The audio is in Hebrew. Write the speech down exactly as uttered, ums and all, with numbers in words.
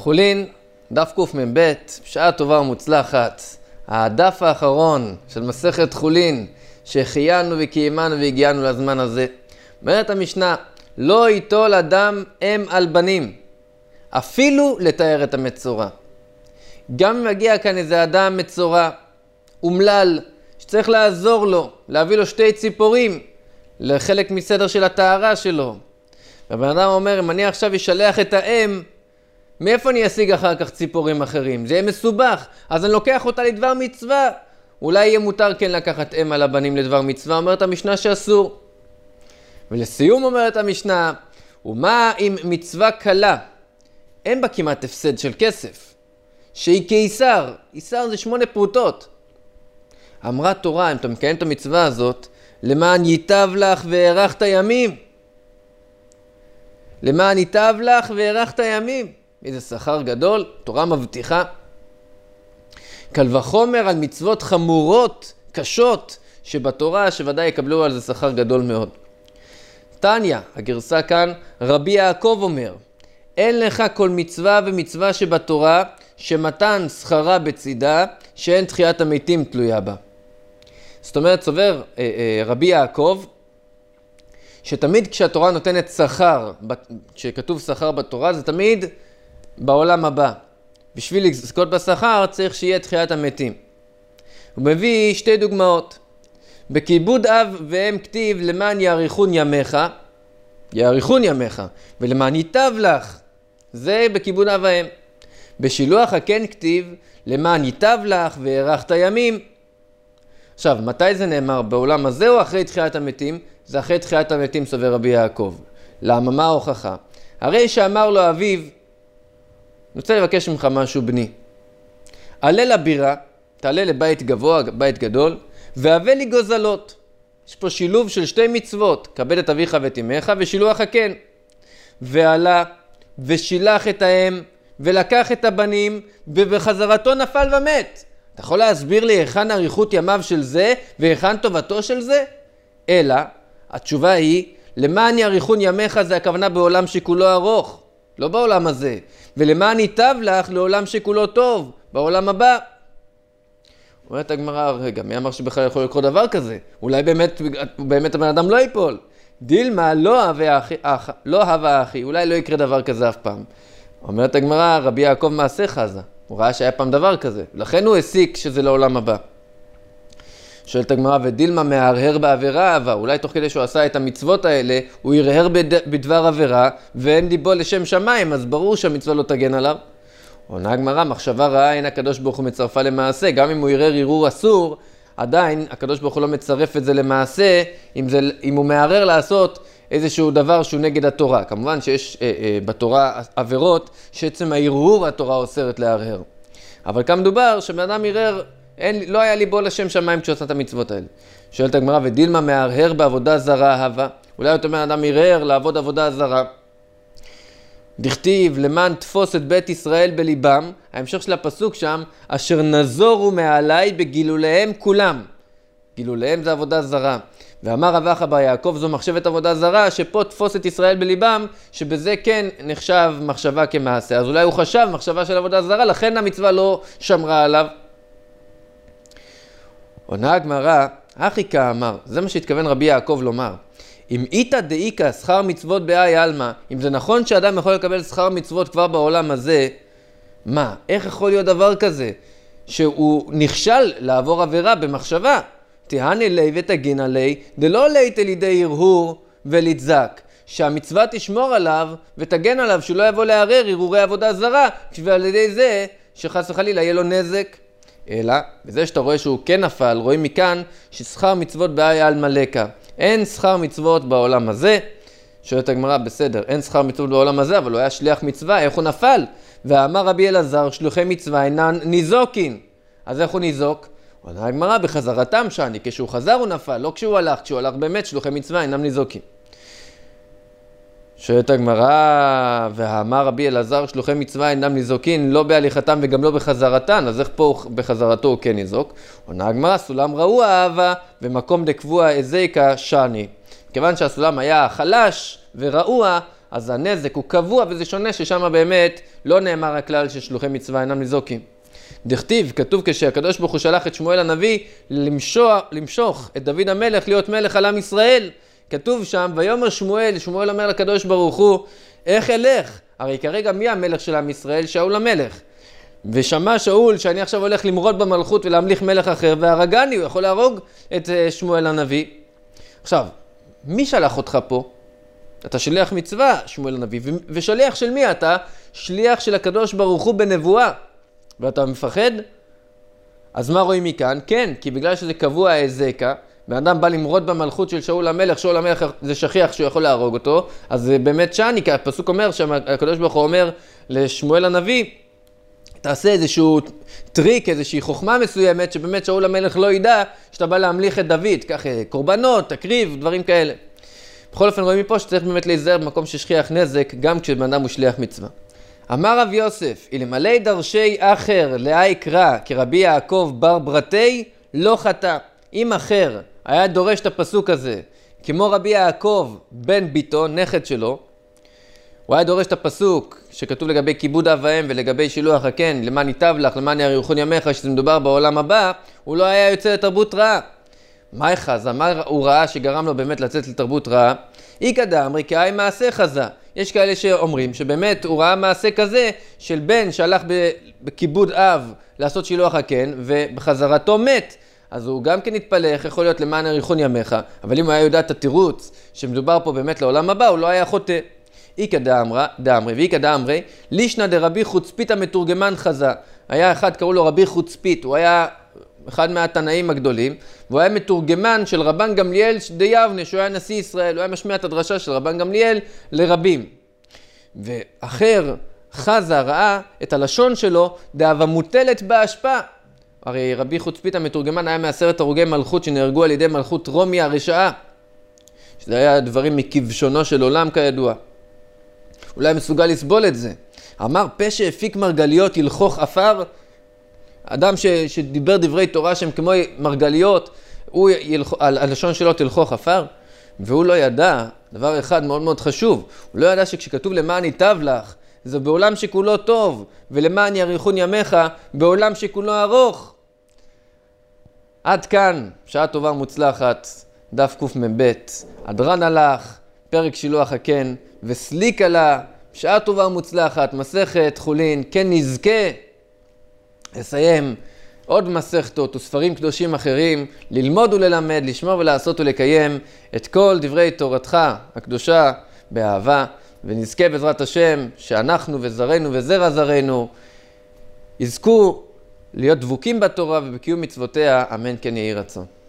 חולין, דף קמ"ב, בשעה טובה ומוצלחת. הדף האחרון של מסכת חולין, שהחיינו וקיימנו והגיענו לזמן הזה. אומרת המשנה, לא ייטול אדם אם על בנים, אפילו לתאר את המצורע. גם אם מגיע כאן איזה אדם מצורע, אומלל, שצריך לעזור לו, להביא לו שתי ציפורים, לחלק מסדר של הטהרה שלו. והבן אדם אומר, אם אני עכשיו אשלח את האם, מאיפה אני אשיג אחר כך ציפורים אחרים? זה יהיה מסובך, אז אני לוקח אותה לדבר מצווה. אולי יהיה מותר כן לקחת אם על הבנים לדבר מצווה, אומרת המשנה שאסור. ולסיום אומרת המשנה, ומה אם מצווה קלה? אין בה כמעט הפסד של כסף, שהיא כיסר, איסר זה שמונה פרוטות. אמרה תורה, אם אתה מקיים את המצווה הזאת, למען ייטב לך והארכת ימים. למען ייטב לך והארכת ימים. איזה שכר גדול, תורה מבטיחה. קל וחומר על מצוות חמורות, קשות, שבתורה שוודאי יקבלו על זה שכר גדול מאוד. תניא, הגרסה כאן, רבי יעקב אומר, אין לך כל מצווה ומצווה שבתורה, שמתן שכרה בצידה, שאין תחיית המתים תלויה בה. זאת אומרת, סובר אה, אה, רבי יעקב, שתמיד כשהתורה נותנת שכר, כשכתוב שכר בתורה, זה תמיד בעולם הבא. בשביל לזכות בשכר צריך שיהיה תחיית המתים. הוא מביא שתי דוגמאות. בכיבוד אב ואם כתיב למען יאריכון ימיך, יאריכון ימיך, ולמען ייטב לך, זה בכיבוד אב ואם. בשילוח הכן כתיב למען ייטב לך והארכת ימים. עכשיו, מתי זה נאמר? בעולם הזה או אחרי תחיית המתים? זה אחרי תחיית המתים, סובר רבי יעקב. למה? מה ההוכחה? הרי שאמר לו אביו, אני רוצה לבקש ממך משהו בני. עלה לבירה, תעלה לבית גבוה, בית גדול, והבא לי גוזלות. יש פה שילוב של שתי מצוות, כבד את אביך ואת אמך ושילוח הכן. ועלה ושילח את האם ולקח את הבנים ובחזרתו נפל ומת. אתה יכול להסביר לי היכן אריכות ימיו של זה והיכן טובתו של זה? אלא, התשובה היא, למען יאריכון ימיך זה הכוונה בעולם שכולו ארוך, לא בעולם הזה. ולמען ייטב לך לעולם שכולו טוב, בעולם הבא. אומרת הגמרא, רגע, מי אמר שבכלל יכול לקרות דבר כזה? אולי באמת, באמת הבן אדם לא ייפול. דילמה לא הווה אחי, לא הווה אחי, אולי לא יקרה דבר כזה אף פעם. אומרת הגמרא, רבי יעקב מעשה חזה. הוא ראה שהיה פעם דבר כזה. לכן הוא הסיק שזה לעולם הבא. שואלת הגמרא, ודילמה מהרהר בעבירה, אבל אולי תוך כדי שהוא עשה את המצוות האלה, הוא ירהר בדבר עבירה, ואין ליבו לשם שמיים, אז ברור שהמצווה לא תגן עליו. עונה הגמרא, מחשבה רעה אין הקדוש ברוך הוא מצרפה למעשה, גם אם הוא ירהר ערעור אסור, עדיין הקדוש ברוך הוא לא מצרף את זה למעשה, אם, זה, אם הוא מערער לעשות איזשהו דבר שהוא נגד התורה. כמובן שיש אה, אה, בתורה עבירות, שעצם הערעור התורה אוסרת להרהר. אבל כאן מדובר שבן אדם ירהר, אין, לא היה ליבו לשם שמיים כשעושה את המצוות האלה. שואלת הגמרא, ודילמה מהרהר בעבודה זרה הווה. אולי אותו בן אדם ירהר לעבוד עבודה זרה. דכתיב למען תפוס את בית ישראל בליבם, ההמשך של הפסוק שם, אשר נזורו מעלי בגילוליהם כולם. גילוליהם זה עבודה זרה. ואמר רב אחא בר יעקב, זו מחשבת עבודה זרה, שפה תפוס את ישראל בליבם, שבזה כן נחשב מחשבה כמעשה. אז אולי הוא חשב מחשבה של עבודה זרה, לכן המצווה לא שמרה עליו. עונה הגמרא, אחי כאמר, זה מה שהתכוון רבי יעקב לומר. אם איתא דאיקא שכר מצוות באי עלמא, אם זה נכון שאדם יכול לקבל שכר מצוות כבר בעולם הזה, מה? איך יכול להיות דבר כזה? שהוא נכשל לעבור עבירה במחשבה. תהנה לי ותגין עלי, דלא לית לידי הרהור ולתזק. שהמצווה תשמור עליו ותגן עליו, שהוא לא יבוא לערער הרהורי עבודה זרה, ועל ידי זה שחס וחלילה יהיה לו נזק. אלא, בזה שאתה רואה שהוא כן נפל, רואים מכאן ששכר מצוות באי עלמא לקה. אין שכר מצוות בעולם הזה. שואלת הגמרא, בסדר, אין שכר מצוות בעולם הזה, אבל הוא היה שליח מצווה, איך הוא נפל? ואמר רבי אלעזר, שלוחי מצווה אינן ניזוקין. אז איך הוא ניזוק? עונה הגמרא, בחזרתם שאני, כשהוא חזר הוא נפל, לא כשהוא הלך, כשהוא הלך באמת, שלוחי מצווה אינם ניזוקין. שואלת הגמרא, ואמר רבי אלעזר, שלוחי מצווה אינם ניזוקין, לא בהליכתם וגם לא בחזרתן, אז איך פה בחזרתו הוא כן ניזוק? עונה הגמרא, סולם ראו אהבה, ומקום דקבוע אזיקה שני. כיוון שהסולם היה חלש ורעוע, אז הנזק הוא קבוע וזה שונה ששם באמת לא נאמר הכלל ששלוחי מצווה אינם ניזוקים. דכתיב, כתוב כשהקדוש ברוך הוא שלח את שמואל הנביא למשוך, למשוך את דוד המלך להיות מלך על עם ישראל. כתוב שם, ויאמר שמואל, שמואל אומר לקדוש ברוך הוא, איך אלך? הרי כרגע מי המלך של עם ישראל? שאול המלך. ושמע שאול שאני עכשיו הולך למרוד במלכות ולהמליך מלך אחר, והרגני, הוא יכול להרוג את שמואל הנביא. עכשיו, מי שלח אותך פה? אתה שליח מצווה, שמואל הנביא, ושליח של מי אתה? שליח של הקדוש ברוך הוא בנבואה. ואתה מפחד? אז מה רואים מכאן? כן, כי בגלל שזה קבוע ההזקה, באדם בא למרוד במלכות של שאול המלך, שאול המלך זה שכיח שהוא יכול להרוג אותו, אז זה באמת שאני, כי הפסוק אומר שהקדוש ברוך הוא אומר לשמואל הנביא, תעשה איזשהו טריק, איזושהי חוכמה מסוימת, שבאמת שאול המלך לא ידע שאתה בא להמליך את דוד, כך קורבנות, תקריב, דברים כאלה. בכל אופן רואים מפה שצריך באמת להיזהר במקום ששכיח נזק, גם כשבן אדם הוא שליח מצווה. אמר רב יוסף, אלמלא דרשי אחר לאי קרא כרבי יעקב בר ברתי, לא חטא. אם אחר היה דורש את הפסוק הזה, כמו רבי יעקב בן ביתו, נכד שלו, הוא היה דורש את הפסוק שכתוב לגבי כיבוד אב ואם ולגבי שילוח הקן, למען ייטב לך, למען יאריכון ימיך, שזה מדובר בעולם הבא, הוא לא היה יוצא לתרבות רעה. מה יחזה? מה הוא ראה שגרם לו באמת לצאת לתרבות רעה? איקא דאמרי כאי מעשה חזה. יש כאלה שאומרים שבאמת הוא ראה מעשה כזה של בן שהלך בכיבוד אב לעשות שילוח הקן ובחזרתו מת. אז הוא גם כן התפלא איך יכול להיות למען יאריכון ימיך, אבל אם הוא היה יודע את התירוץ שמדובר פה באמת לעולם הבא, הוא לא היה חוטא. איקא דאמרי ואיקא דאמרי לישנא דרבי חוצפית המתורגמן חזה. היה אחד קראו לו רבי חוצפית, הוא היה אחד מהתנאים הגדולים, והוא היה מתורגמן של רבן גמליאל דיבנה, שהוא היה נשיא ישראל, הוא היה משמיע את הדרשה של רבן גמליאל לרבים. ואחר חזה ראה את הלשון שלו דאבה מוטלת בהשפעה. הרי רבי חוצפית המתורגמן היה מעשרת הרוגי מלכות שנהרגו על ידי מלכות רומי הרשעה. שזה היה דברים מכבשונו של עולם כידוע. אולי מסוגל לסבול את זה. אמר פה שהפיק מרגליות ילכוך אפר. אדם ש, שדיבר דברי תורה שהם כמו מרגליות, הוא ילכ... הלשון שלו תלכוך אפר. והוא לא ידע, דבר אחד מאוד מאוד חשוב, הוא לא ידע שכשכתוב למען ייטב לך, זה בעולם שכולו טוב, ולמען יאריכון ימיך, בעולם שכולו ארוך. עד כאן, שעה טובה ומוצלחת, דף קמ"ב, אדרן הלך, פרק שילוח הקן, וסליק עלה, שעה טובה ומוצלחת, מסכת חולין, כן נזכה לסיים עוד מסכתות וספרים קדושים אחרים, ללמוד וללמד, לשמור ולעשות ולקיים את כל דברי תורתך הקדושה באהבה, ונזכה בעזרת השם שאנחנו וזרנו וזרע זרנו יזכו להיות דבוקים בתורה ובקיום מצוותיה, אמן כן יהי רצון.